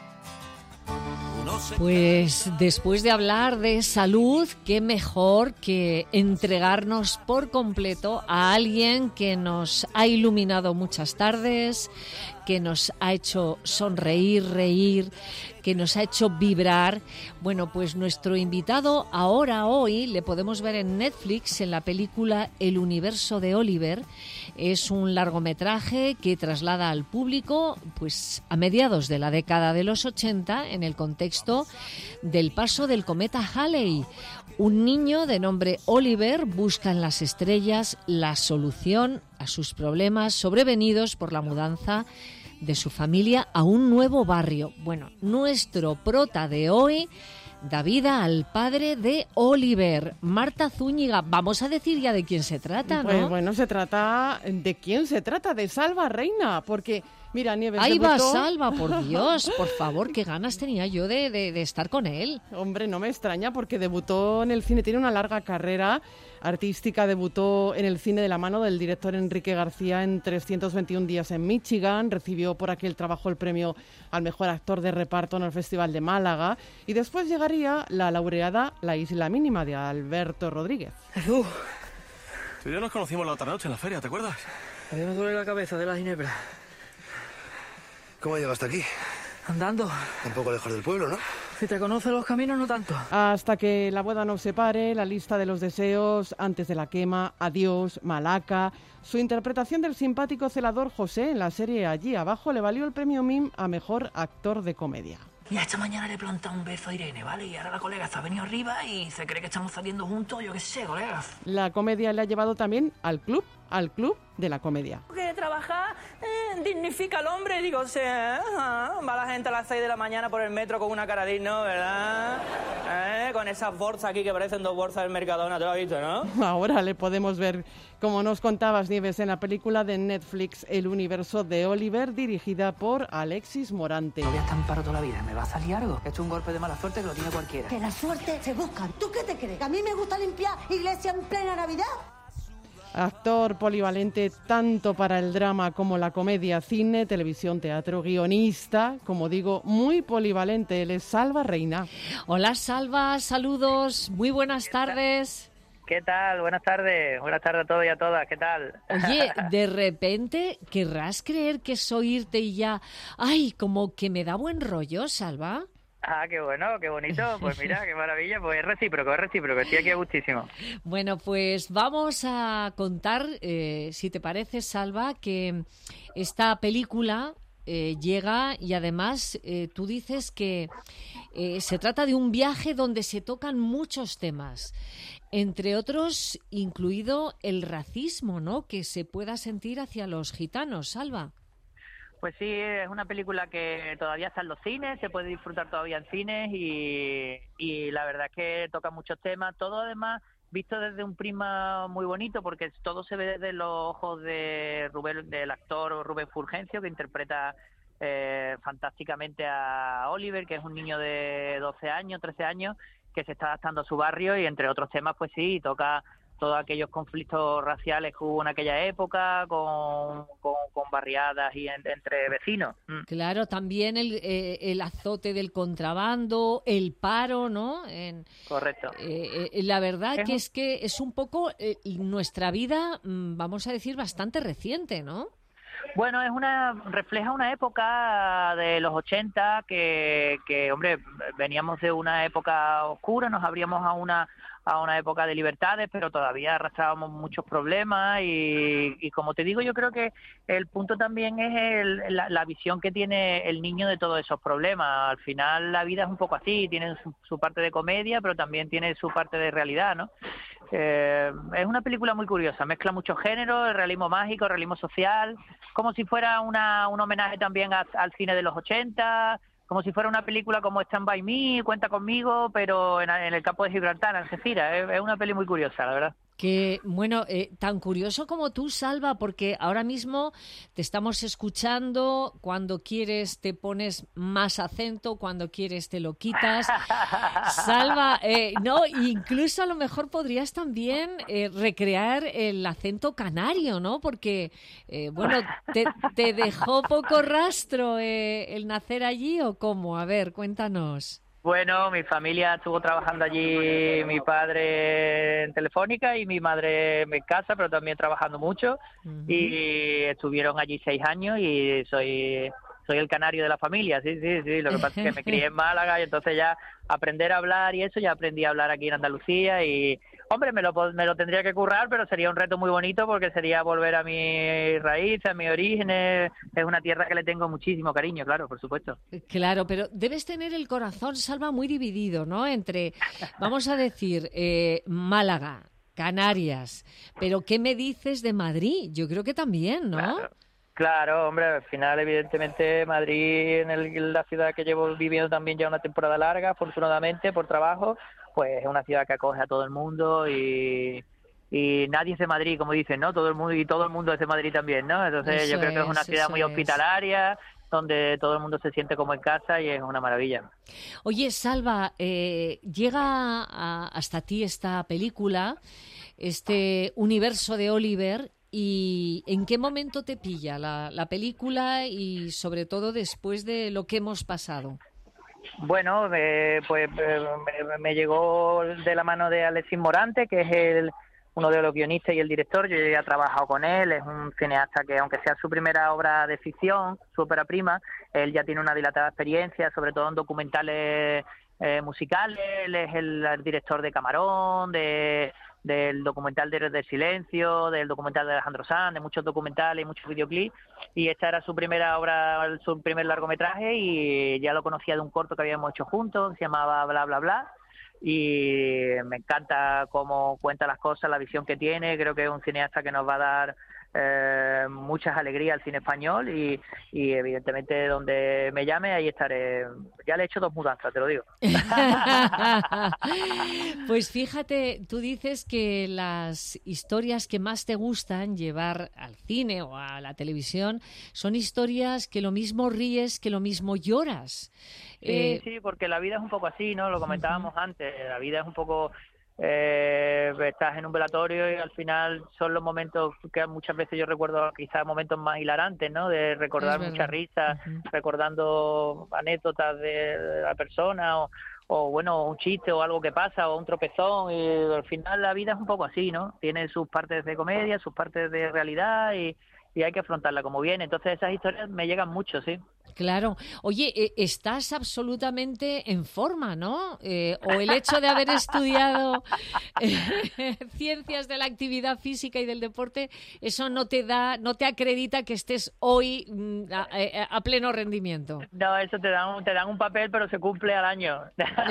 Pues después de hablar de salud, qué mejor que entregarnos por completo a alguien que nos ha iluminado muchas tardes, que nos ha hecho sonreír, reír, que nos ha hecho vibrar. Bueno, pues nuestro invitado ahora, hoy, le podemos ver en Netflix en la película El universo de Oliver. Es un largometraje que traslada al público pues a mediados de la década de los ochenta en el contexto del paso del cometa Halley. Un niño de nombre Oliver busca en las estrellas la solución a sus problemas sobrevenidos por la mudanza de su familia a un nuevo barrio. Bueno, nuestro prota de hoy da vida al padre de Oliver, Marta Zúñiga. Vamos a decir ya de quién se trata, ¿no? Pues bueno, se trata... ¿De quién se trata? De Salva Reina, porque... Mira, Nieves, Ahí debutó... va Salva, por Dios, por favor, qué ganas tenía yo de, de, de estar con él. Hombre, no me extraña porque debutó en el cine, tiene una larga carrera artística, debutó en el cine de la mano del director Enrique García en trescientos veintiún días en Michigan, recibió por aquel trabajo el premio al mejor actor de reparto en el Festival de Málaga y después llegaría la laureada La Isla Mínima de Alberto Rodríguez. Jesús, tú y yo nos conocimos la otra noche en la feria, ¿te acuerdas? A mí me duele la cabeza de la ginebra. ¿Cómo llegaste aquí? Andando. Un poco lejos del pueblo, ¿no? Si te conoces los caminos, no tanto. Hasta que la boda nos separe, La lista de los deseos, Antes de la quema, Adiós, Malaca. Su interpretación del simpático celador José en la serie Allí abajo le valió el premio M I M a mejor actor de comedia. Mira, esta mañana le he plantado un beso a Irene, ¿vale? Y ahora la colega está venido arriba y se cree que estamos saliendo juntos, yo qué sé, colegas. La comedia le ha llevado también al club al Club de la Comedia. Que trabajar eh, dignifica al hombre, digo, o sea, ajá, va la gente a las seis de la mañana por el metro con una cara digno, ¿verdad? ¿Eh? Con esas bolsas aquí que parecen dos bolsas del Mercadona, ¿te lo has visto, no? Ahora le podemos ver, como nos contabas, Nieves, en la película de Netflix El universo de Oliver, dirigida por Alexis Morante. No voy a estar en paro toda la vida, ¿me va a salir algo? Esto es un golpe de mala suerte que lo tiene cualquiera. Que la suerte se busca. ¿Tú qué te crees? ¿Que a mí me gusta limpiar iglesia en plena Navidad? Actor polivalente tanto para el drama como la comedia, cine, televisión, teatro, guionista, como digo, muy polivalente. Él es Salva Reina. Hola Salva, saludos, muy buenas tardes. ¿Qué tal? Buenas tardes. Buenas tardes a todos y a todas. ¿Qué tal? Oye, de repente, ¿querrás creer que es oírte y ya, ay, como que me da buen rollo, Salva? Ah, qué bueno, qué bonito. Pues mira, qué maravilla. Pues es recíproco, es recíproco. Estoy aquí a gustísimo. Bueno, pues vamos a contar, eh, si te parece, Salva, que esta película eh, llega y además eh, tú dices que eh, se trata de un viaje donde se tocan muchos temas, entre otros incluido el racismo, ¿no?, que se pueda sentir hacia los gitanos, Salva. Pues sí, es una película que todavía está en los cines, se puede disfrutar todavía en cines y, y la verdad es que toca muchos temas, todo además visto desde un prisma muy bonito porque todo se ve desde los ojos de Rubén, del actor Rubén Fulgencio, que interpreta eh, fantásticamente a Oliver, que es un niño de doce años, trece años, que se está adaptando a su barrio y entre otros temas pues sí, toca todos aquellos conflictos raciales que hubo en aquella época, con, con, con barriadas y en, entre vecinos. Mm. Claro, también el, eh, el azote del contrabando, el paro, ¿no? En, Correcto. Eh, eh, la verdad es que un... es que es un poco eh, nuestra vida, vamos a decir, bastante reciente, ¿no? Bueno, es una refleja una época de los ochenta que, que, hombre, veníamos de una época oscura, nos abríamos a una a una época de libertades, pero todavía arrastrábamos muchos problemas y, y como te digo, yo creo que el punto también es el, la, la visión que tiene el niño de todos esos problemas. Al final la vida es un poco así, tiene su, su parte de comedia, pero también tiene su parte de realidad, ¿no? Eh, es una película muy curiosa, mezcla muchos géneros, el realismo mágico, el realismo social, como si fuera una, un homenaje también a, al cine de los ochenta, como si fuera una película como Stand By Me, Cuenta Conmigo, pero en, en el campo de Gibraltar, en Algeciras. Es, es una peli muy curiosa, la verdad. Que, bueno, eh, tan curioso como tú, Salva, porque ahora mismo te estamos escuchando, cuando quieres te pones más acento, cuando quieres te lo quitas. Salva, eh, no, incluso a lo mejor podrías también eh, recrear el acento canario, ¿no? Porque, eh, bueno, te, ¿te dejó poco rastro eh, el nacer allí o cómo? A ver, cuéntanos. Bueno, mi familia estuvo trabajando allí, mi padre en Telefónica y mi madre en casa, pero también trabajando mucho. Uh-huh. Y estuvieron allí seis años y soy soy el canario de la familia, sí, sí, sí. Lo que pasa es que me crié en Málaga y entonces ya aprender a hablar y eso, ya aprendí a hablar aquí en Andalucía y, hombre, me lo, me lo tendría que currar, pero sería un reto muy bonito porque sería volver a mis raíces, a mis orígenes. Es una tierra que le tengo muchísimo cariño, claro, por supuesto. Claro, pero debes tener el corazón, Salva, muy dividido, ¿no? Entre, vamos a decir, eh, Málaga, Canarias, pero ¿qué me dices de Madrid? Yo creo que también, ¿no? Claro. Claro, hombre, al final, evidentemente, Madrid, en, el, en la ciudad que llevo viviendo también ya una temporada larga, afortunadamente, por trabajo, pues es una ciudad que acoge a todo el mundo y, y nadie es de Madrid, como dicen, ¿no? Todo el mundo y todo el mundo es de Madrid también, ¿no? Entonces eso yo creo que es una ciudad muy hospitalaria, donde todo el mundo se siente como en casa y es una maravilla. Oye, Salva, eh, llega a, hasta ti esta película, este universo de Oliver. ¿Y en qué momento te pilla la, la película y sobre todo después de lo que hemos pasado? Bueno, eh, pues eh, me, me llegó de la mano de Alexis Morante, que es el, uno de los guionistas y el director. Yo ya he trabajado con él, es un cineasta que, aunque sea su primera obra de ficción, su ópera prima, él ya tiene una dilatada experiencia, sobre todo en documentales eh, musicales. Él es el, el director de Camarón, de... del documental de Héroes del Silencio, del documental de Alejandro Sanz, de muchos documentales y muchos videoclips, y esta era su primera obra, su primer largometraje, y ya lo conocía de un corto que habíamos hecho juntos, se llamaba Bla Bla Bla, y me encanta cómo cuenta las cosas, la visión que tiene. Creo que es un cineasta que nos va a dar eh, muchas alegrías al cine español y, y evidentemente donde me llame ahí estaré. Ya le he hecho dos mudanzas, te lo digo. Pues fíjate, tú dices que las historias que más te gustan llevar al cine o a la televisión son historias que lo mismo ríes, que lo mismo lloras. Sí, eh... sí, porque la vida es un poco así, ¿no? Lo comentábamos uh-huh. antes, la vida es un poco... Eh, estás en un velatorio y al final son los momentos que muchas veces yo recuerdo, quizás momentos más hilarantes, ¿no? De recordar mucha risa, uh-huh. recordando anécdotas de la persona o, o bueno, un chiste o algo que pasa o un tropezón, y al final la vida es un poco así, ¿no? Tiene sus partes de comedia, sus partes de realidad y, y hay que afrontarla como viene. Entonces esas historias me llegan mucho, sí. Claro. Oye, eh, estás absolutamente en forma, ¿no? Eh, o el hecho de haber estudiado eh, ciencias de la actividad física y del deporte, eso no te da, no te acredita que estés hoy mm, a, a, a pleno rendimiento. No, eso te dan, te dan un papel, pero se cumple al año.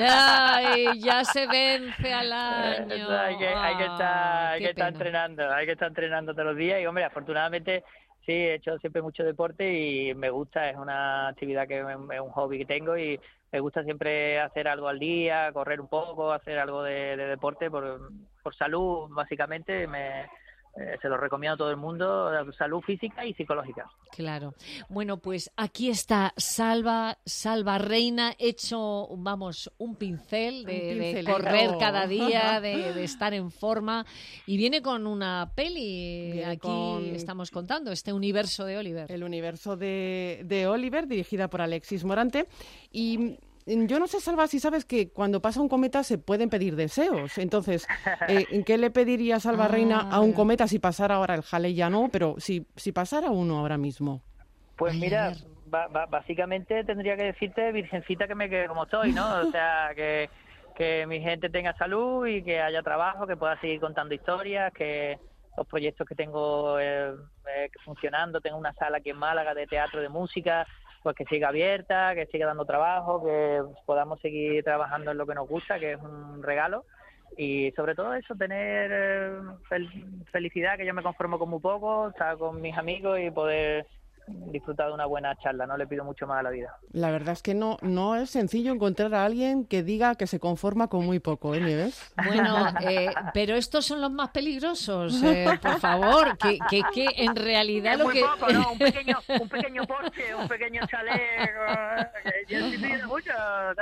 Ay, ya se vence al año. Eso hay que, hay que estar, hay que estar entrenando, hay que estar entrenando todos los días y, hombre, afortunadamente... Sí, he hecho siempre mucho deporte y me gusta, es una actividad que es un hobby que tengo y me gusta siempre hacer algo al día, correr un poco, hacer algo de, de deporte por, por salud, básicamente. Me, eh, se lo recomiendo a todo el mundo, salud física y psicológica. Claro. Bueno, pues aquí está Salva, Salva Reina, hecho, vamos, un pincel de, de correr cada día, de, de estar en forma, y viene con una peli. Viene aquí con... estamos contando, este universo de Oliver. El universo de, de Oliver, dirigida por Alexis Morante, y... Yo no sé, Salva, si sabes que cuando pasa un cometa se pueden pedir deseos. Entonces, eh, ¿qué le pediría Salva Reina a un cometa si pasara ahora el Halley? Ya no, pero si, si pasara uno ahora mismo? Pues mira, ba- ba- básicamente tendría que decirte, virgencita, que me quede como estoy, ¿no? O sea, que, que mi gente tenga salud y que haya trabajo, que pueda seguir contando historias, que los proyectos que tengo eh, eh, funcionando, tengo una sala aquí en Málaga de teatro, de música, pues que siga abierta, que siga dando trabajo, que podamos seguir trabajando en lo que nos gusta, que es un regalo, y sobre todo eso, tener eh, fel- felicidad, que yo me conformo con muy poco, estar con mis amigos y poder disfrutar de una buena charla. No le pido mucho más a la vida. La verdad es que no no es sencillo encontrar a alguien que diga que se conforma con muy poco, ¿eh, Nieves? Bueno, eh, pero estos son los más peligrosos, eh, por favor, que, que, que en realidad es lo muy que... poco, ¿no? Un pequeño, un pequeño Porsche, un pequeño chalet, que yo sí pido mucho,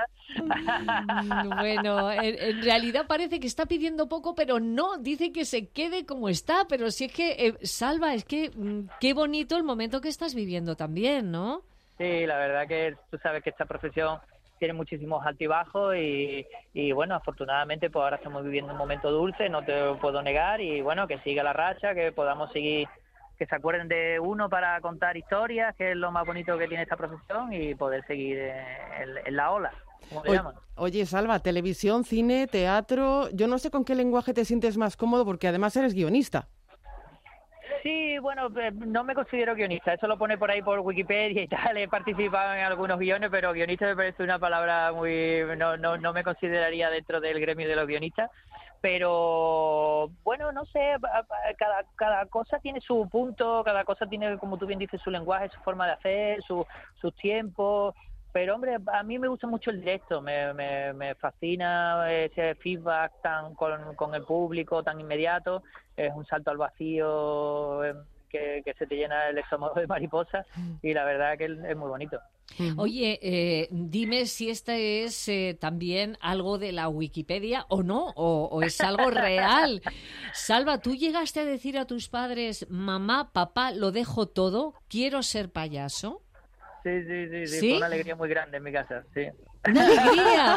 ¿no? Bueno, en, en realidad parece que está pidiendo poco, pero no, dice que se quede como está, pero si es que, eh, Salva, es que mm, qué bonito el momento que estás viviendo también, ¿no? Sí, la verdad que tú sabes que esta profesión tiene muchísimos altibajos y, y bueno, afortunadamente pues ahora estamos viviendo un momento dulce, no te lo puedo negar, y bueno, que siga la racha, que podamos seguir, que se acuerden de uno para contar historias, que es lo más bonito que tiene esta profesión, y poder seguir en, en la ola, como le Oye, llaman. Oye, Salva, televisión, cine, teatro, yo no sé con qué lenguaje te sientes más cómodo, porque además eres guionista. Sí, bueno, no me considero guionista, eso lo pone por ahí por Wikipedia y tal, he participado en algunos guiones, pero guionista me parece una palabra muy... no, no, no me consideraría dentro del gremio de los guionistas, pero bueno, no sé, cada, cada cosa tiene su punto, cada cosa tiene, como tú bien dices, su lenguaje, su forma de hacer, su, sus tiempos. Pero, hombre, a mí me gusta mucho el directo, me, me, me fascina ese feedback tan con, con el público, tan inmediato, es un salto al vacío que, que se te llena el estómago de mariposas, y la verdad que es muy bonito. Oye, eh, dime si este es eh, también algo de la Wikipedia o no, o, o es algo real. Salva, ¿tú llegaste a decir a tus padres, mamá, papá, lo dejo todo, quiero ser payaso? Sí, sí, sí, sí, ¿Sí? fue una alegría muy grande en mi casa, sí. ¡Una alegría!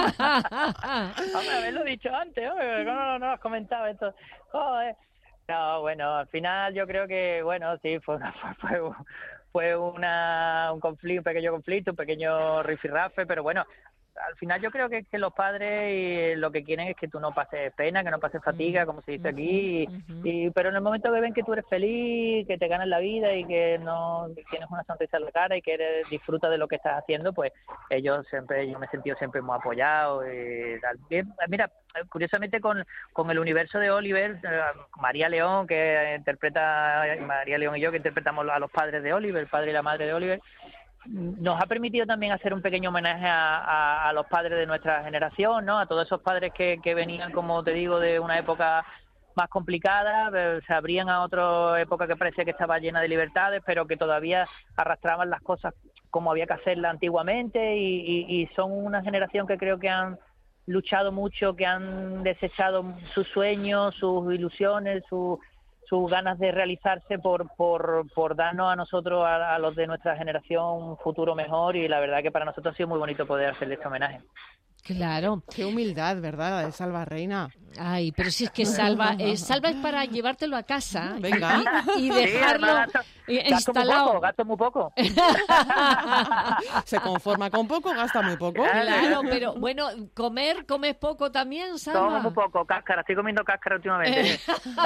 Hombre, haberlo dicho antes, hombre, ¿cómo no, no has comentado esto? Joder. No, bueno, al final yo creo que, bueno, sí, fue una, fue, fue una, un conflicto, un pequeño conflicto, un pequeño rifirrafe, pero bueno, al final yo creo que, que los padres lo que quieren es que tú no pases pena, que no pases fatiga, como se dice aquí, y, y, pero en el momento que ven que tú eres feliz, que te ganas la vida y que no que tienes una sonrisa en la cara y que eres, disfrutas de lo que estás haciendo, pues ellos siempre, yo me he sentido siempre muy apoyado. Y tal. Bien, mira, curiosamente con, con el universo de Oliver, María León, que interpreta, María León y yo que interpretamos a los padres de Oliver, el padre y la madre de Oliver, nos ha permitido también hacer un pequeño homenaje a, a, a los padres de nuestra generación, ¿no? A todos esos padres que, que venían, como te digo, de una época más complicada, se abrían a otra época que parecía que estaba llena de libertades, pero que todavía arrastraban las cosas como había que hacerlas antiguamente, y, y, y son una generación que creo que han luchado mucho, que han desechado sus sueños, sus ilusiones, sus sus ganas de realizarse por por, por darnos a nosotros, a, a los de nuestra generación, un futuro mejor, y la verdad que para nosotros ha sido muy bonito poder hacerle este homenaje. Claro. Qué humildad, ¿verdad? La de Salva Reina. Ay, pero si es que Salva, eh, Salva es para llevártelo a casa. Venga. Y, y dejarlo sí, gasto, instalado. Gasto muy poco, gasto muy poco. Se conforma con poco, gasta muy poco. Claro, pero bueno, comer, comes poco también, Salva. Como muy poco, cáscara. Estoy comiendo cáscara últimamente.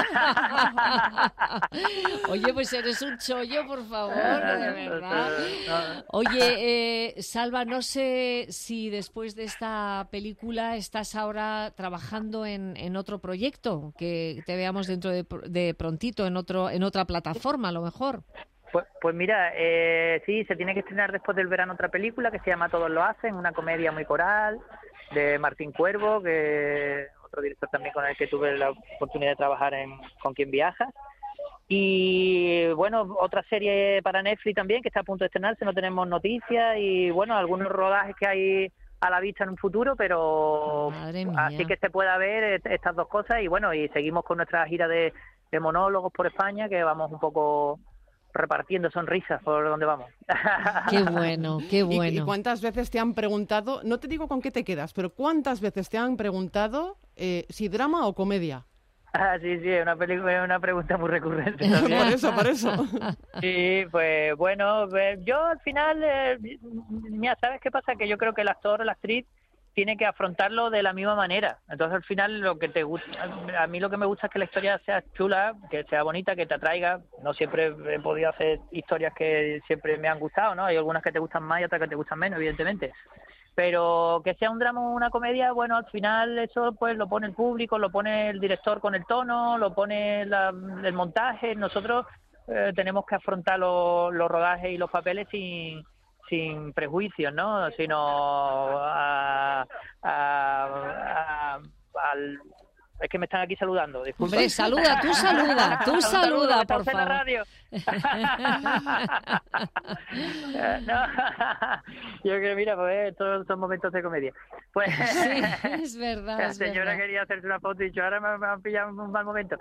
Oye, pues eres un chollo, por favor, de verdad. Oye, eh, Salva, no sé si después de esta película estás ahora trabajando en, en otro proyecto, que te veamos dentro de, de prontito en otro en otra plataforma, a lo mejor. Pues, pues mira, eh, sí, se tiene que estrenar después del verano otra película que se llama Todos lo hacen, una comedia muy coral de Martín Cuervo, que otro director también con el que tuve la oportunidad de trabajar en Con Quien Viajas. Y bueno, otra serie para Netflix también que está a punto de estrenarse, no tenemos noticias, y bueno, algunos rodajes que hay a la vista en un futuro, pero así que se pueda ver estas dos cosas. Y bueno, y seguimos con nuestra gira de, de monólogos por España, que vamos un poco repartiendo sonrisas por donde vamos. Qué bueno, qué bueno. ¿Y, y cuántas veces te han preguntado, no te digo con qué te quedas, pero cuántas veces te han preguntado eh, si drama o comedia? Ah, sí, sí, es una, película, es una pregunta muy recurrente. Por eso, por eso. Sí, pues bueno, yo al final, eh, mira, ¿sabes qué pasa? Que yo creo que el actor o la actriz tiene que afrontarlo de la misma manera. Entonces al final lo que te gusta, a mí lo que me gusta es que la historia sea chula, que sea bonita, que te atraiga. No siempre he podido hacer historias que siempre me han gustado, ¿no? Hay algunas que te gustan más y otras que te gustan menos, evidentemente. Pero que sea un drama o una comedia, bueno, al final eso pues lo pone el público, lo pone el director con el tono, lo pone la, el montaje. Nosotros eh, tenemos que afrontar lo, los rodajes y los papeles sin sin prejuicios, ¿no? Sino a, a, a, al... Es que me están aquí saludando, disculpa. Hombre, saluda, tú saluda, tú saluda, saluda por favor. En la radio. No, yo creo, mira, pues todos son momentos de comedia. Pues sí, es verdad. La es señora verdad. quería hacerse una foto y dicho, ahora me, me han pillado en un mal momento.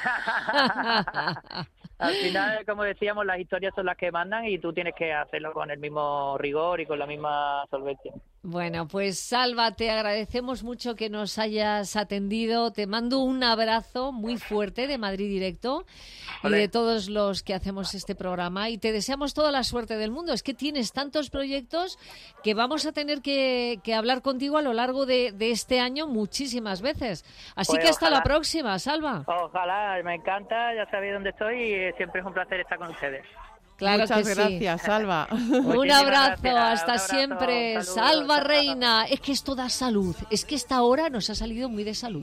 Al final, como decíamos, las historias son las que mandan y tú tienes que hacerlo con el mismo rigor y con la misma solvencia. Bueno, pues Salva, te agradecemos mucho que nos hayas atendido. Te mando un abrazo muy fuerte de Madrid Directo Olé. Y de todos los que hacemos este programa, y te deseamos toda la suerte del mundo. Es que tienes tantos proyectos que vamos a tener que, que hablar contigo a lo largo de, de este año muchísimas veces. Así Pues que hasta ojalá. la próxima, Salva. Ojalá, me encanta, ya sabéis dónde estoy y siempre es un placer estar con ustedes. Claro Muchas que gracias, sí. Salva. Un abrazo, gracias, hasta un abrazo, siempre. saludos, Salva chao. Reina. Es que esto da salud. Es que esta hora nos ha salido muy de salud.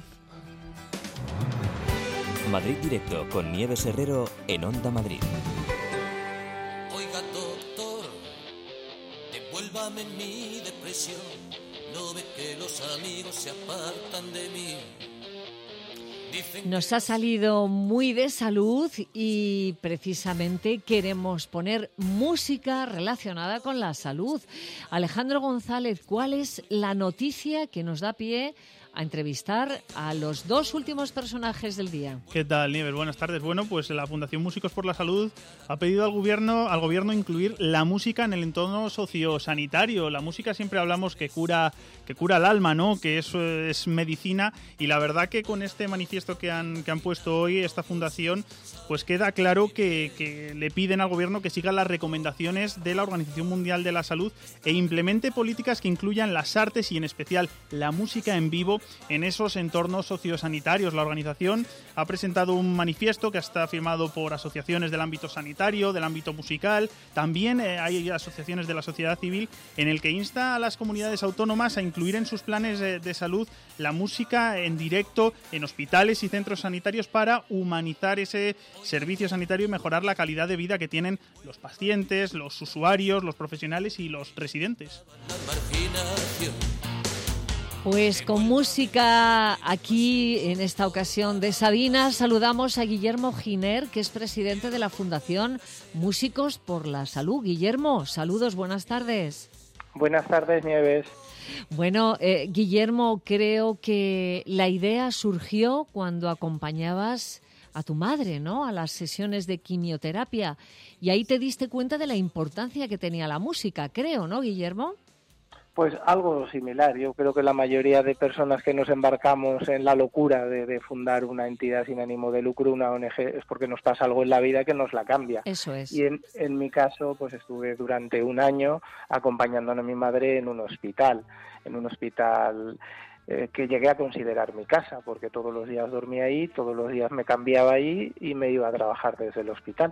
Madrid Directo con Nieves Herrero en Onda Madrid. Oiga, doctor, devuélvame mi depresión. No ve que los amigos se apartan de mí. Nos ha salido muy de salud y precisamente queremos poner música relacionada con la salud. Alejandro González, ¿cuál es la noticia que nos da pie a entrevistar a los dos últimos personajes del día. ¿Qué tal, Nieves? Buenas tardes. Bueno, pues la Fundación Músicos por la Salud ha pedido al gobierno, al gobierno incluir la música en el entorno sociosanitario. La música siempre hablamos que cura, que cura el alma, ¿no? Que eso es medicina, y la verdad que con este manifiesto que han, que han puesto hoy esta fundación, pues queda claro que, que le piden al gobierno que siga las recomendaciones de la Organización Mundial de la Salud e implemente políticas que incluyan las artes y en especial la música en vivo en esos entornos sociosanitarios. La organización ha presentado un manifiesto que está firmado por asociaciones del ámbito sanitario, del ámbito musical. También eh, hay asociaciones de la sociedad civil, en el que insta a las comunidades autónomas a incluir en sus planes de, de salud la música en directo en hospitales y centros sanitarios para humanizar ese servicio sanitario y mejorar la calidad de vida que tienen los pacientes, los usuarios, los profesionales y los residentes. Pues con música aquí en esta ocasión de Sabina saludamos a Guillermo Giner, que es presidente de la Fundación Músicos por la Salud. Guillermo, saludos, buenas tardes. Buenas tardes, Nieves. Bueno, eh, Guillermo, creo que la idea surgió cuando acompañabas a tu madre, ¿no?, a las sesiones de quimioterapia, y ahí te diste cuenta de la importancia que tenía la música, creo, ¿no, Guillermo? Pues algo similar. Yo creo que la mayoría de personas que nos embarcamos en la locura de, de fundar una entidad sin ánimo de lucro, una O N G, es porque nos pasa algo en la vida que nos la cambia. Eso es. Y en, en mi caso, pues estuve durante un año acompañando a mi madre en un hospital, en un hospital eh, que llegué a considerar mi casa, porque todos los días dormía ahí, todos los días me cambiaba ahí y me iba a trabajar desde el hospital.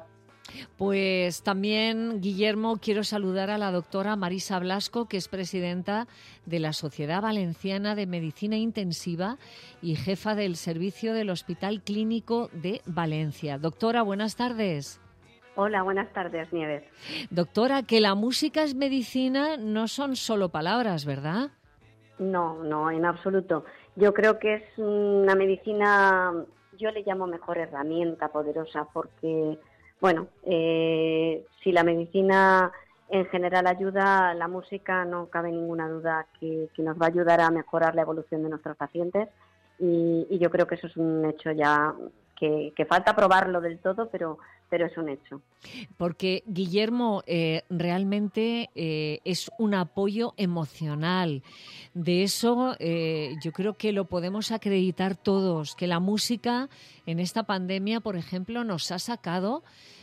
Pues también, Guillermo, quiero saludar a la doctora Marisa Blasco, que es presidenta de la Sociedad Valenciana de Medicina Intensiva y jefa del servicio del Hospital Clínico de Valencia. Doctora, buenas tardes. Hola, buenas tardes, Nieves. Doctora, que la música es medicina no son solo palabras, ¿verdad? No, no, en absoluto. Yo creo que es una medicina, yo le llamo mejor herramienta poderosa, porque bueno, eh, si la medicina en general ayuda, la música no cabe ninguna duda que, que nos va a ayudar a mejorar la evolución de nuestros pacientes, y, y yo creo que eso es un hecho ya que, que falta probarlo del todo, pero, pero es un hecho. Porque, Guillermo, eh, realmente eh, es un apoyo emocional. De eso eh, yo creo que lo podemos acreditar todos, que la música en esta pandemia, por ejemplo, nos ha sacado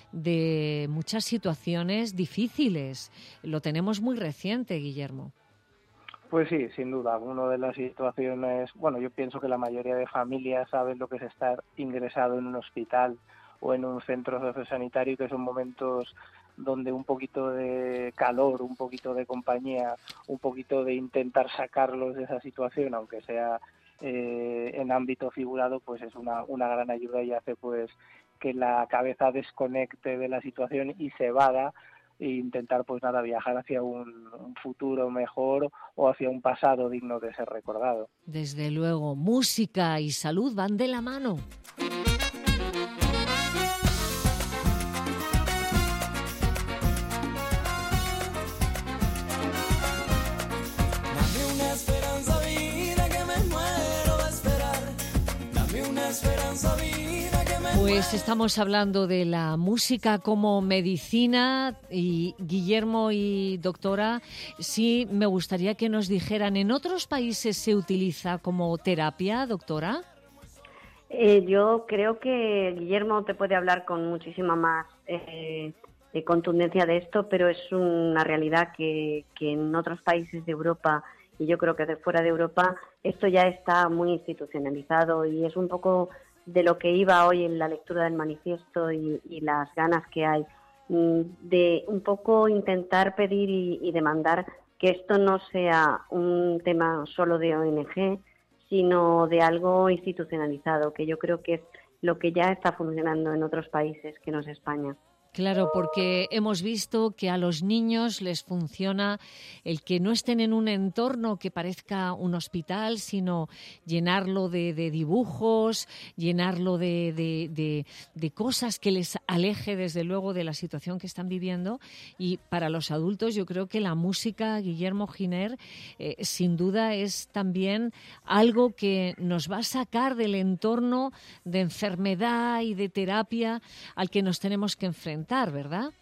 de muchas situaciones difíciles. Lo tenemos muy reciente, Guillermo. Pues sí, sin duda. Una de las situaciones, bueno, yo pienso que la mayoría de familias saben lo que es estar ingresado en un hospital o en un centro sociosanitario, que son momentos donde un poquito de calor, un poquito de compañía, un poquito de intentar sacarlos de esa situación, aunque sea eh, en ámbito figurado, pues es una, una gran ayuda y hace pues que la cabeza desconecte de la situación y se vada e intentar pues nada viajar hacia un, un futuro mejor o hacia un pasado digno de ser recordado. Desde luego, música y salud van de la mano. Dame una esperanza, vida, que me muero de esperar. Dame una esperanza, vida, que me Pues estamos hablando de la música como medicina, y Guillermo y doctora, sí me gustaría que nos dijeran, ¿en otros países se utiliza como terapia, doctora? Eh, yo creo que Guillermo te puede hablar con muchísima más eh, de contundencia de esto, pero es una realidad que, que en otros países de Europa, y yo creo que de fuera de Europa, esto ya está muy institucionalizado, y es un poco de lo que iba hoy en la lectura del manifiesto y, y las ganas que hay de un poco intentar pedir y, y demandar que esto no sea un tema solo de O N G, sino de algo institucionalizado, que yo creo que es lo que ya está funcionando en otros países que no es España. Claro, porque hemos visto que a los niños les funciona el que no estén en un entorno que parezca un hospital, sino llenarlo de, de dibujos, llenarlo de, de, de, de cosas que les aleje, desde luego, de la situación que están viviendo. Y para los adultos yo creo que la música, Guillermo Giner, eh, sin duda es también algo que nos va a sacar del entorno de enfermedad y de terapia al que nos tenemos que enfrentar. ¿Verdad?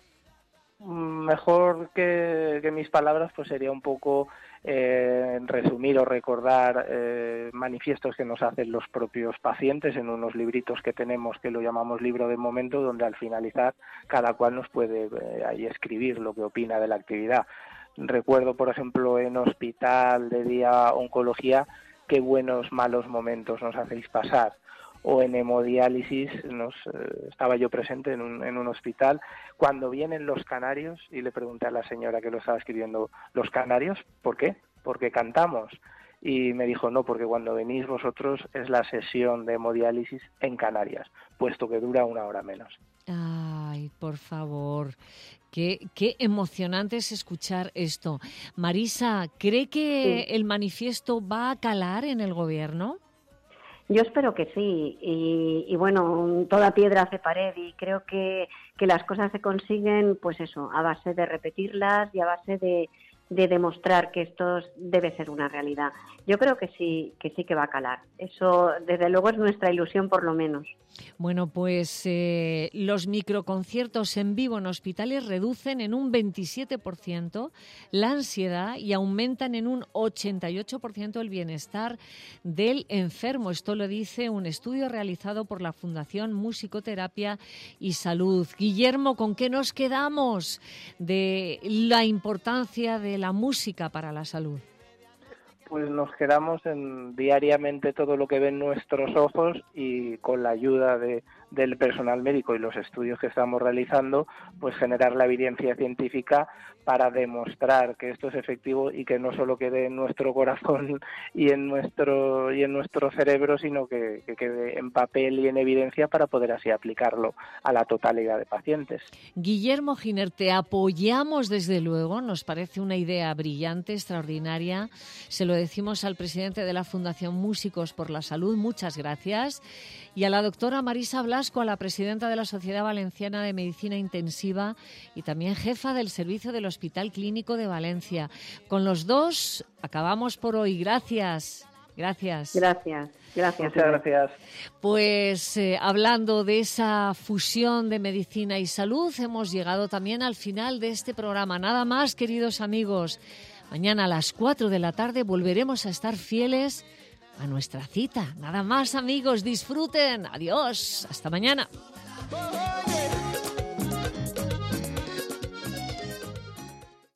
Mejor que, que mis palabras, pues sería un poco eh, resumir o recordar eh, manifiestos que nos hacen los propios pacientes en unos libritos que tenemos, que lo llamamos libro de momento, donde al finalizar cada cual nos puede eh, ahí escribir lo que opina de la actividad. Recuerdo, por ejemplo, en hospital de día oncología, qué buenos, malos momentos nos hacéis pasar. O en hemodiálisis, nos, eh, estaba yo presente en un, en un hospital, cuando vienen los canarios, y le pregunté a la señora que lo estaba escribiendo, ¿los canarios? ¿Por qué? Porque cantamos. Y me dijo, no, porque cuando venís vosotros es la sesión de hemodiálisis en Canarias, puesto que dura una hora menos. Ay, por favor, qué, qué emocionante es escuchar esto. Marisa, ¿cree que sí. el manifiesto va a calar en el gobierno? Yo espero que sí, y, y bueno, toda piedra hace pared, y creo que, que las cosas se consiguen, pues eso, a base de repetirlas y a base de, de demostrar que esto debe ser una realidad. Yo creo que sí, que sí que va a calar. Eso, desde luego, es nuestra ilusión, por lo menos. Bueno, pues eh, los microconciertos en vivo en hospitales reducen en un veintisiete por ciento la ansiedad y aumentan en un ochenta y ocho por ciento el bienestar del enfermo. Esto lo dice un estudio realizado por la Fundación Musicoterapia y Salud. Guillermo, ¿con qué nos quedamos de la importancia de la música para la salud? Pues nos quedamos en diariamente todo lo que ven nuestros ojos, y con la ayuda de, del personal médico y los estudios que estamos realizando, pues generar la evidencia científica para demostrar que esto es efectivo y que no solo quede en nuestro corazón y en nuestro y en nuestro cerebro, sino que, que quede en papel y en evidencia para poder así aplicarlo a la totalidad de pacientes. Guillermo Giner, te apoyamos desde luego, nos parece una idea brillante, extraordinaria. Se lo decimos al presidente de la Fundación Músicos por la Salud, muchas gracias, y a la doctora Marisa Blasco, a la presidenta de la Sociedad Valenciana de Medicina Intensiva y también jefa del servicio del Hospital Clínico de Valencia. Con los dos acabamos por hoy. Gracias. Gracias. Gracias. Gracias. Muchas gracias. Pues eh, hablando de esa fusión de medicina y salud, hemos llegado también al final de este programa. Nada más, queridos amigos. Mañana a las cuatro de la tarde volveremos a estar fieles a nuestra cita. Nada más, amigos, disfruten. Adiós. Hasta mañana.